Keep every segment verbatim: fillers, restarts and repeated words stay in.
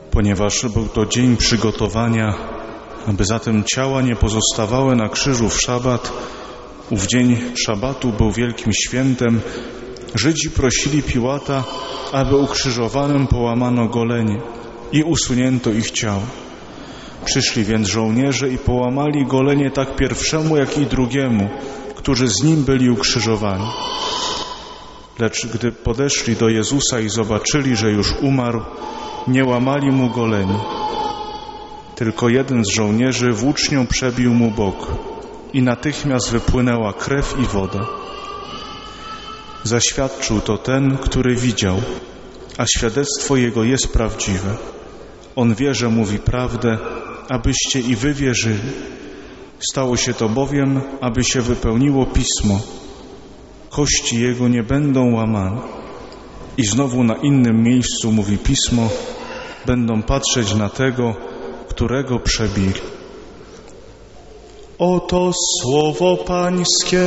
Ponieważ był to dzień przygotowania, aby zatem ciała nie pozostawały na krzyżu w szabat, ów dzień szabatu był wielkim świętem, Żydzi prosili Piłata, aby ukrzyżowanym połamano golenie i usunięto ich ciało. Przyszli więc żołnierze i połamali golenie tak pierwszemu, jak i drugiemu, którzy z nim byli ukrzyżowani. Lecz gdy podeszli do Jezusa i zobaczyli, że już umarł, nie łamali mu goleni. Tylko jeden z żołnierzy włócznią przebił mu bok i natychmiast wypłynęła krew i woda. Zaświadczył to ten, który widział, a świadectwo jego jest prawdziwe. On wie, że mówi prawdę, abyście i wy wierzyli. Stało się to bowiem, aby się wypełniło Pismo. Kości jego nie będą łamane. I znowu na innym miejscu mówi Pismo, będą patrzeć na tego, którego przebili. Oto słowo Pańskie.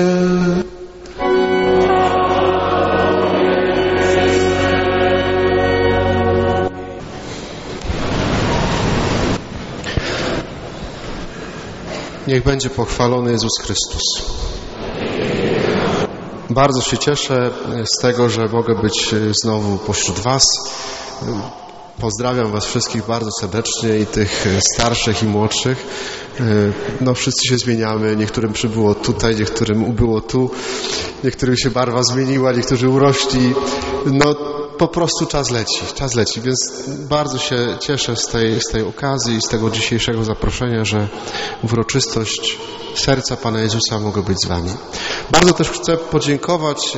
Niech będzie pochwalony Jezus Chrystus. Bardzo się cieszę z tego, że mogę być znowu pośród Was. Pozdrawiam Was wszystkich bardzo serdecznie, i tych starszych, i młodszych. No, wszyscy się zmieniamy. Niektórym przybyło tutaj, niektórym ubyło tu. Niektórym się barwa zmieniła, niektórzy urośli. No, po prostu czas leci, czas leci, więc bardzo się cieszę z tej, z tej okazji i z tego dzisiejszego zaproszenia, że w uroczystość serca Pana Jezusa mogę być z Wami. Bardzo też chcę podziękować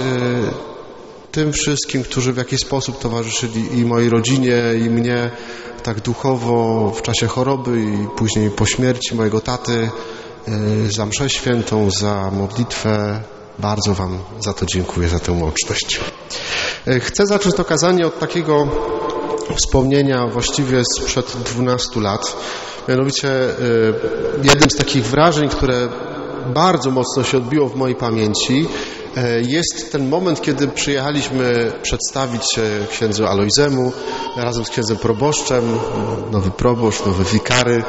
tym wszystkim, którzy w jakiś sposób towarzyszyli i mojej rodzinie, i mnie tak duchowo w czasie choroby i później po śmierci mojego taty, za mszę świętą, za modlitwę. Bardzo Wam za to dziękuję, za tę łączność. Chcę zacząć to kazanie od takiego wspomnienia właściwie sprzed dwunastu lat. Mianowicie jednym z takich wrażeń, które bardzo mocno się odbiło w mojej pamięci, jest ten moment, kiedy przyjechaliśmy przedstawić się księdzu Alojzemu razem z księdzem proboszczem, nowy proboszcz, nowy wikary.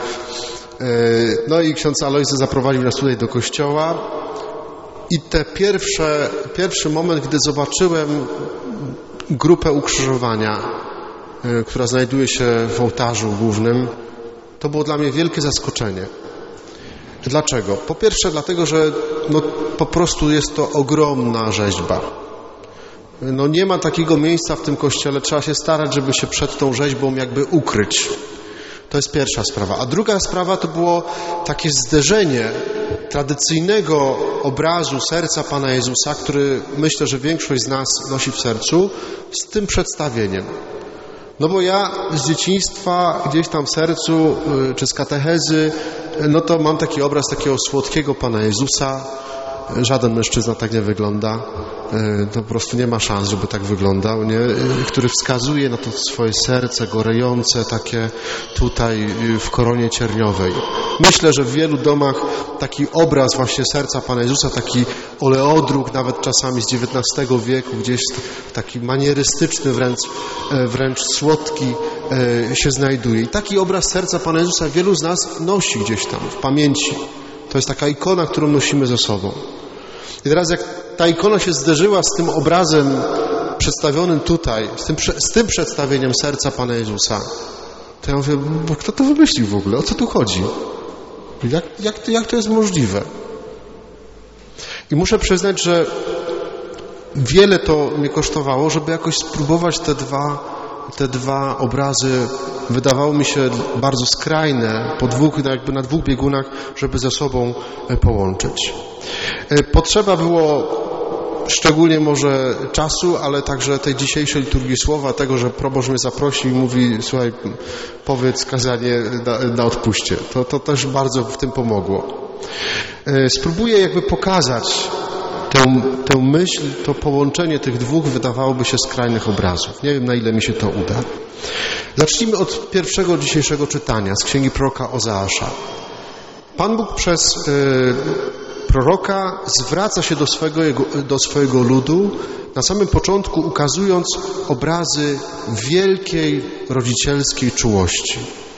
No i ksiądz Alojzy zaprowadził nas tutaj do kościoła. I te pierwsze, pierwszy moment, gdy zobaczyłem grupę ukrzyżowania, która znajduje się w ołtarzu głównym, to było dla mnie wielkie zaskoczenie. Dlaczego? Po pierwsze dlatego, że no, po prostu jest to ogromna rzeźba. No, nie ma takiego miejsca w tym kościele, trzeba się starać, żeby się przed tą rzeźbą jakby ukryć. To jest pierwsza sprawa. A druga sprawa to było takie zderzenie tradycyjnego obrazu serca Pana Jezusa, który myślę, że większość z nas nosi w sercu, z tym przedstawieniem. No bo ja z dzieciństwa gdzieś tam w sercu, czy z katechezy, no to mam taki obraz takiego słodkiego Pana Jezusa. Żaden mężczyzna tak nie wygląda. To po prostu nie ma szans, żeby tak wyglądał, nie? Który wskazuje na to swoje serce gorejące, takie tutaj w koronie cierniowej. Myślę, że w wielu domach taki obraz właśnie serca Pana Jezusa, taki oleodruk, nawet czasami z dziewiętnastego wieku, gdzieś taki manierystyczny, wręcz, wręcz słodki się znajduje. I taki obraz serca Pana Jezusa wielu z nas nosi gdzieś tam w pamięci. To jest taka ikona, którą nosimy ze sobą. I teraz jak ta ikona się zderzyła z tym obrazem przedstawionym tutaj, z tym, z tym przedstawieniem serca Pana Jezusa, to ja mówię, bo kto to wymyślił w ogóle? O co tu chodzi? Jak, jak, jak to jest możliwe? I muszę przyznać, że wiele to mnie kosztowało, żeby jakoś spróbować te dwa, te dwa obrazy, wydawało mi się bardzo skrajne, po dwóch, jakby na dwóch biegunach, żeby ze sobą połączyć. Potrzeba było szczególnie może czasu, ale także tej dzisiejszej liturgii słowa, tego, że proboszcz mnie zaprosił i mówi, słuchaj, powiedz kazanie na, na odpuście. To, to też bardzo w tym pomogło. Spróbuję jakby pokazać tę, tę myśl, to połączenie tych dwóch wydawałoby się skrajnych obrazów. Nie wiem, na ile mi się to uda. Zacznijmy od pierwszego dzisiejszego czytania z księgi proroka Ozeasza. Pan Bóg przez y, proroka zwraca się do swojego, do swojego ludu, na samym początku ukazując obrazy wielkiej rodzicielskiej czułości.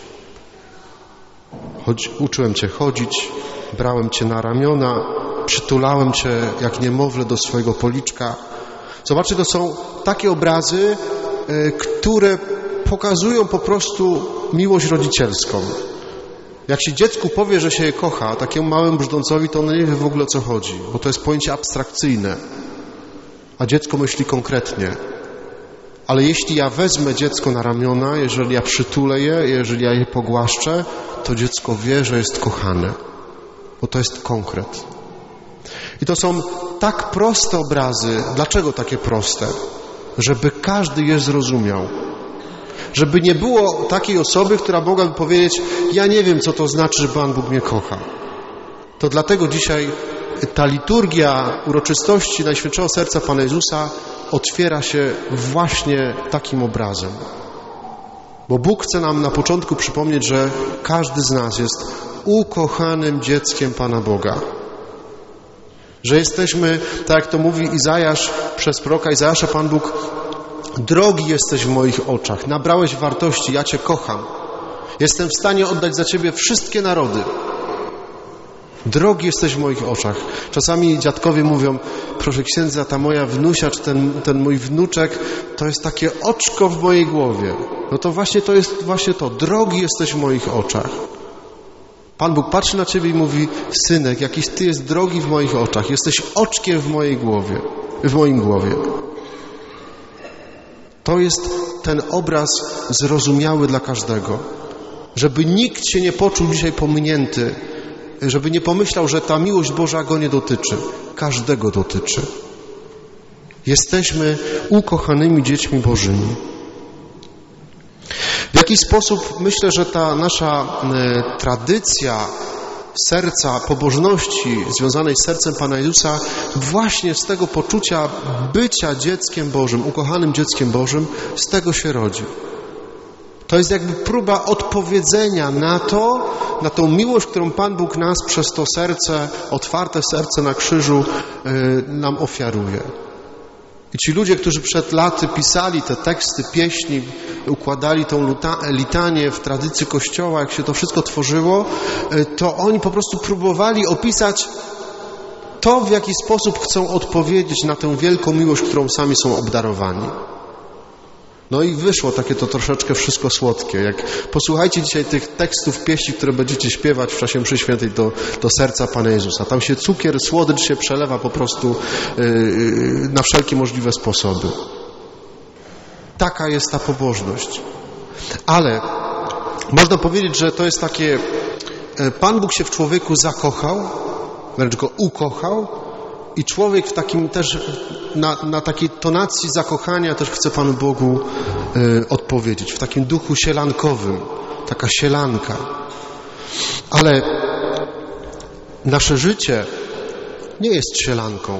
Chodź, uczyłem Cię chodzić, brałem Cię na ramiona, przytulałem Cię jak niemowlę do swojego policzka. Zobaczcie, to są takie obrazy, które pokazują po prostu miłość rodzicielską. Jak się dziecku powie, że się je kocha, takiemu małemu brzdącowi, to ono nie wie w ogóle, o co chodzi, bo to jest pojęcie abstrakcyjne, a dziecko myśli konkretnie. Ale jeśli ja wezmę dziecko na ramiona, jeżeli ja przytulę je, jeżeli ja je pogłaszczę, to dziecko wie, że jest kochane, bo to jest konkret. I to są tak proste obrazy. Dlaczego takie proste? Żeby każdy je zrozumiał. Żeby nie było takiej osoby, która mogłaby powiedzieć: ja nie wiem, co to znaczy, że Pan Bóg mnie kocha. To dlatego dzisiaj ta liturgia uroczystości Najświętszego Serca Pana Jezusa otwiera się właśnie takim obrazem. Bo Bóg chce nam na początku przypomnieć, że każdy z nas jest ukochanym dzieckiem Pana Boga. Że jesteśmy, tak jak to mówi Izajasz, przez proroka Izajasza, Pan Bóg: drogi jesteś w moich oczach, nabrałeś wartości, ja Cię kocham. Jestem w stanie oddać za Ciebie wszystkie narody. Drogi jesteś w moich oczach. Czasami dziadkowie mówią: proszę księdza, ta moja wnusia, czy ten, ten mój wnuczek, to jest takie oczko w mojej głowie. No to właśnie to jest właśnie to. Drogi jesteś w moich oczach. Pan Bóg patrzy na Ciebie i mówi: synek, jakiś Ty jest drogi w moich oczach. Jesteś oczkiem w mojej głowie, w moim głowie. To jest ten obraz zrozumiały dla każdego. Żeby nikt się nie poczuł dzisiaj pominięty, żeby nie pomyślał, że ta miłość Boża go nie dotyczy. Każdego dotyczy. Jesteśmy ukochanymi dziećmi Bożymi. W jakiś sposób myślę, że ta nasza e, tradycja serca, pobożności związanej z sercem Pana Jezusa właśnie z tego poczucia bycia dzieckiem Bożym, ukochanym dzieckiem Bożym, z tego się rodzi. To jest jakby próba odpowiedzenia na to, na tą miłość, którą Pan Bóg nas przez to serce, otwarte serce na krzyżu yy, nam ofiaruje. I ci ludzie, którzy przed laty pisali te teksty, pieśni, układali tą litanię w tradycji Kościoła, jak się to wszystko tworzyło, to oni po prostu próbowali opisać to, w jaki sposób chcą odpowiedzieć na tę wielką miłość, którą sami są obdarowani. No i wyszło takie to troszeczkę wszystko słodkie. Jak posłuchajcie dzisiaj tych tekstów pieśni, które będziecie śpiewać w czasie mszy świętej do, do serca Pana Jezusa. Tam się cukier, słodycz się przelewa po prostu yy, na wszelkie możliwe sposoby. Taka jest ta pobożność. Ale można powiedzieć, że to jest takie... Pan Bóg się w człowieku zakochał, wręcz go ukochał, i człowiek w takim też, na, na takiej tonacji zakochania też chce Panu Bogu y, odpowiedzieć, w takim duchu sielankowym, taka sielanka. Ale nasze życie nie jest sielanką.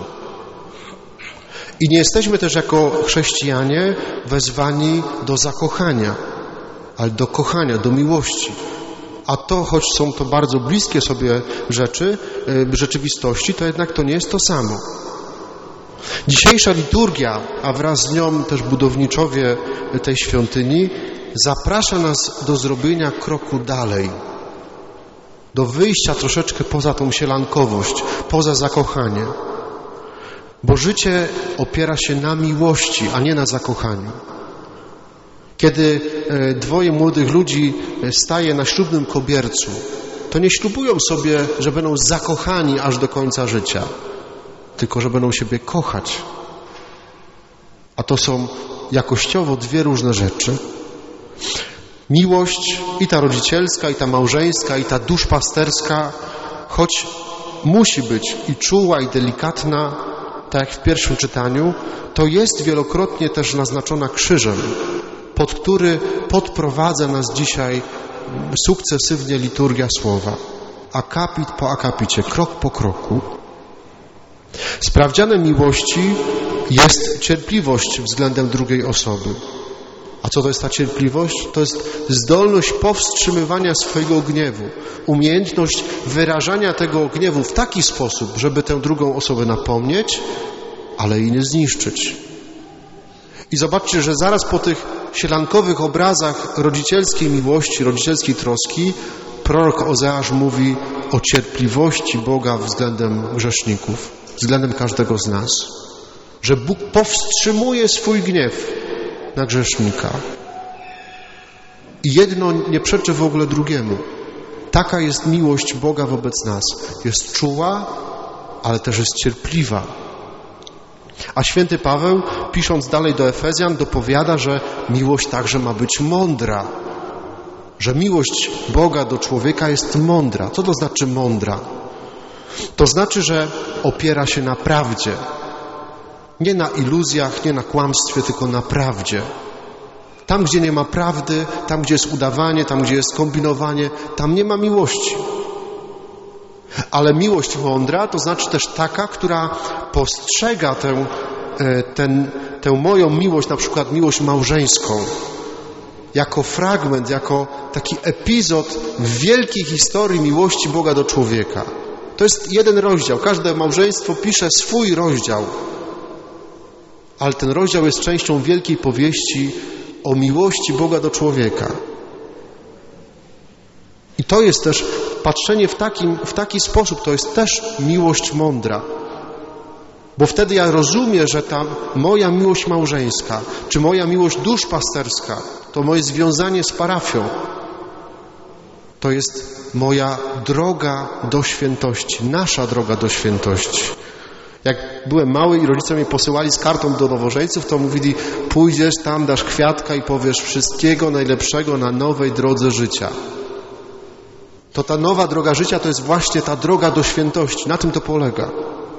I nie jesteśmy też jako chrześcijanie wezwani do zakochania, ale do kochania, do miłości. A to, choć są to bardzo bliskie sobie rzeczy, rzeczywistości, to jednak to nie jest to samo. Dzisiejsza liturgia, a wraz z nią też budowniczowie tej świątyni, zaprasza nas do zrobienia kroku dalej. Do wyjścia troszeczkę poza tą sielankowość, poza zakochanie. Bo życie opiera się na miłości, a nie na zakochaniu. Kiedy dwoje młodych ludzi staje na ślubnym kobiercu, to nie ślubują sobie, że będą zakochani aż do końca życia, tylko że będą siebie kochać. A to są jakościowo dwie różne rzeczy. Miłość i ta rodzicielska, i ta małżeńska, i ta duszpasterska, choć musi być i czuła, i delikatna, tak jak w pierwszym czytaniu, to jest wielokrotnie też naznaczona krzyżem, pod który podprowadza nas dzisiaj sukcesywnie liturgia słowa. Akapit po akapicie, krok po kroku. Sprawdzianem miłości jest cierpliwość względem drugiej osoby. A co to jest ta cierpliwość? To jest zdolność powstrzymywania swojego gniewu, umiejętność wyrażania tego gniewu w taki sposób, żeby tę drugą osobę napomnieć, ale i nie zniszczyć. I zobaczcie, że zaraz po tych sielankowych obrazach rodzicielskiej miłości, rodzicielskiej troski, prorok Ozeasz mówi o cierpliwości Boga względem grzeszników, względem każdego z nas. Że Bóg powstrzymuje swój gniew na grzesznika. I jedno nie przeczy w ogóle drugiemu. Taka jest miłość Boga wobec nas. Jest czuła, ale też jest cierpliwa. A święty Paweł, pisząc dalej do Efezjan, dopowiada, że miłość także ma być mądra. Że miłość Boga do człowieka jest mądra. Co to znaczy mądra? To znaczy, że opiera się na prawdzie. Nie na iluzjach, nie na kłamstwie, tylko na prawdzie. Tam, gdzie nie ma prawdy, tam, gdzie jest udawanie, tam, gdzie jest kombinowanie, tam nie ma miłości. Ale miłość mądra to znaczy też taka, która postrzega tę, ten, tę moją miłość, na przykład miłość małżeńską, jako fragment, jako taki epizod w wielkiej historii miłości Boga do człowieka. To jest jeden rozdział. Każde małżeństwo pisze swój rozdział. Ale ten rozdział jest częścią wielkiej powieści o miłości Boga do człowieka. I to jest też patrzenie w, takim, w taki sposób, to jest też miłość mądra. Bo wtedy ja rozumiem, że ta moja miłość małżeńska, czy moja miłość duszpasterska, to moje związanie z parafią, to jest moja droga do świętości, nasza droga do świętości. Jak byłem mały i rodzice mnie posyłali z kartą do nowożeńców, to mówili, pójdziesz tam, dasz kwiatka i powiesz wszystkiego najlepszego na nowej drodze życia. To ta nowa droga życia to jest właśnie ta droga do świętości. Na tym to polega.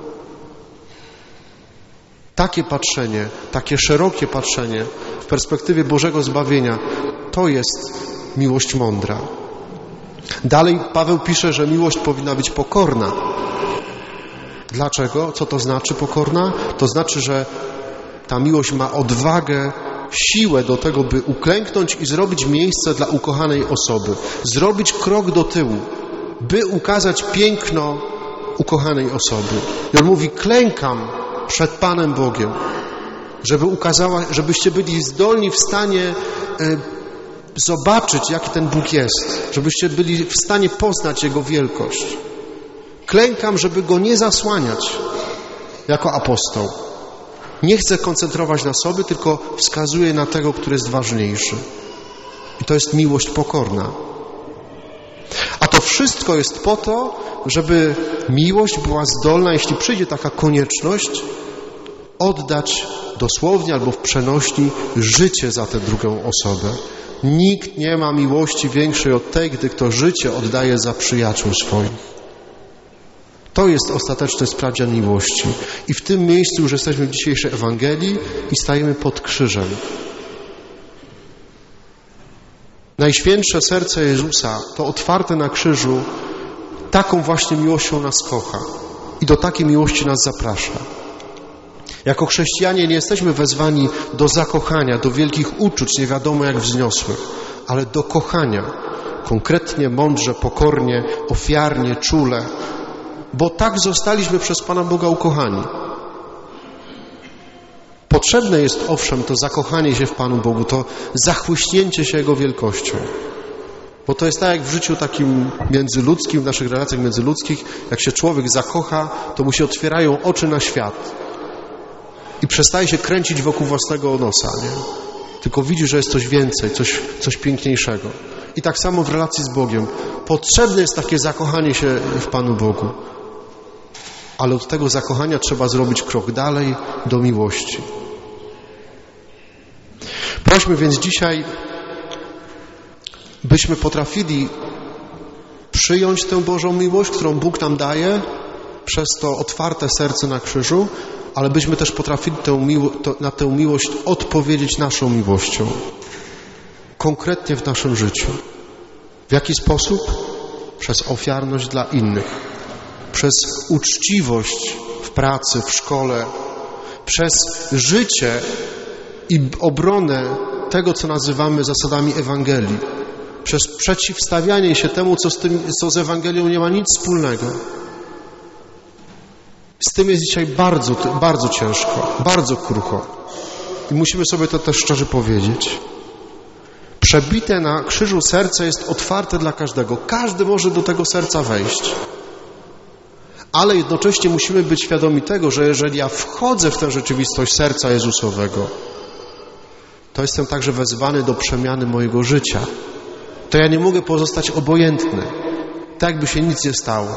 Takie patrzenie, takie szerokie patrzenie w perspektywie Bożego zbawienia, to jest miłość mądra. Dalej Paweł pisze, że miłość powinna być pokorna. Dlaczego? Co to znaczy pokorna? To znaczy, że ta miłość ma odwagę, siłę do tego, by uklęknąć i zrobić miejsce dla ukochanej osoby. Zrobić krok do tyłu, by ukazać piękno ukochanej osoby. I on mówi, klękam przed Panem Bogiem, żeby ukazała, żebyście byli zdolni w stanie y, zobaczyć, jaki ten Bóg jest. Żebyście byli w stanie poznać Jego wielkość. Klękam, żeby Go nie zasłaniać jako apostoł. Nie chcę koncentrować na sobie, tylko wskazuję na tego, który jest ważniejszy. I to jest miłość pokorna. A to wszystko jest po to, żeby miłość była zdolna, jeśli przyjdzie taka konieczność, oddać dosłownie albo w przenośni życie za tę drugą osobę. Nikt nie ma miłości większej od tej, gdy kto życie oddaje za przyjaciół swoich. To jest ostateczny sprawdzian miłości. I w tym miejscu już jesteśmy w dzisiejszej Ewangelii i stajemy pod krzyżem. Najświętsze serce Jezusa, to otwarte na krzyżu, taką właśnie miłością nas kocha i do takiej miłości nas zaprasza. Jako chrześcijanie nie jesteśmy wezwani do zakochania, do wielkich uczuć, nie wiadomo jak wzniosłych, ale do kochania, konkretnie, mądrze, pokornie, ofiarnie, czule, bo tak zostaliśmy przez Pana Boga ukochani. Potrzebne jest owszem to zakochanie się w Panu Bogu, to zachłyśnięcie się Jego wielkością. Bo to jest tak jak w życiu takim międzyludzkim, w naszych relacjach międzyludzkich, jak się człowiek zakocha, to mu się otwierają oczy na świat i przestaje się kręcić wokół własnego nosa, nie? Tylko widzi, że jest coś więcej, coś, coś piękniejszego. I tak samo w relacji z Bogiem. Potrzebne jest takie zakochanie się w Panu Bogu. Ale od tego zakochania trzeba zrobić krok dalej do miłości. Prośmy więc dzisiaj, byśmy potrafili przyjąć tę Bożą miłość, którą Bóg nam daje przez to otwarte serce na krzyżu, ale byśmy też potrafili tę miło- to, na tę miłość odpowiedzieć naszą miłością. Konkretnie w naszym życiu. W jaki sposób? Przez ofiarność dla innych. Przez uczciwość w pracy, w szkole. Przez życie i obronę tego, co nazywamy zasadami Ewangelii. Przez przeciwstawianie się temu, co z, tym, co z Ewangelią nie ma nic wspólnego. Z tym jest dzisiaj bardzo, bardzo ciężko, bardzo krucho. I musimy sobie to też szczerze powiedzieć. Przebite na krzyżu serce jest otwarte dla każdego. Każdy może do tego serca wejść. Ale jednocześnie musimy być świadomi tego, że jeżeli ja wchodzę w tę rzeczywistość serca Jezusowego, to jestem także wezwany do przemiany mojego życia. To ja nie mogę pozostać obojętny, tak jakby się nic nie stało.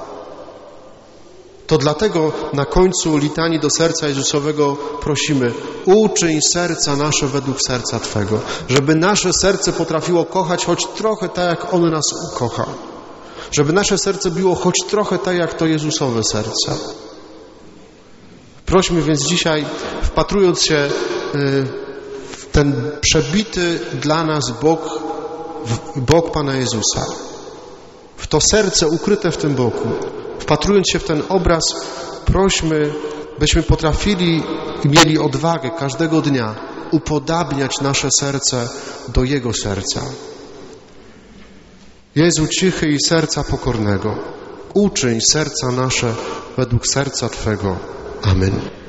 To dlatego na końcu litanii do serca Jezusowego prosimy: uczyń serca nasze według serca Twego, żeby nasze serce potrafiło kochać choć trochę tak, jak On nas ukocha. Żeby nasze serce było choć trochę tak, jak to Jezusowe serce. Prośmy więc dzisiaj, wpatrując się w ten przebity dla nas bok, w bok Pana Jezusa, w to serce ukryte w tym boku, wpatrując się w ten obraz, prośmy, byśmy potrafili i mieli odwagę każdego dnia upodabniać nasze serce do Jego serca. Jezu cichy i serca pokornego, uczyń serca nasze według serca Twego. Amen.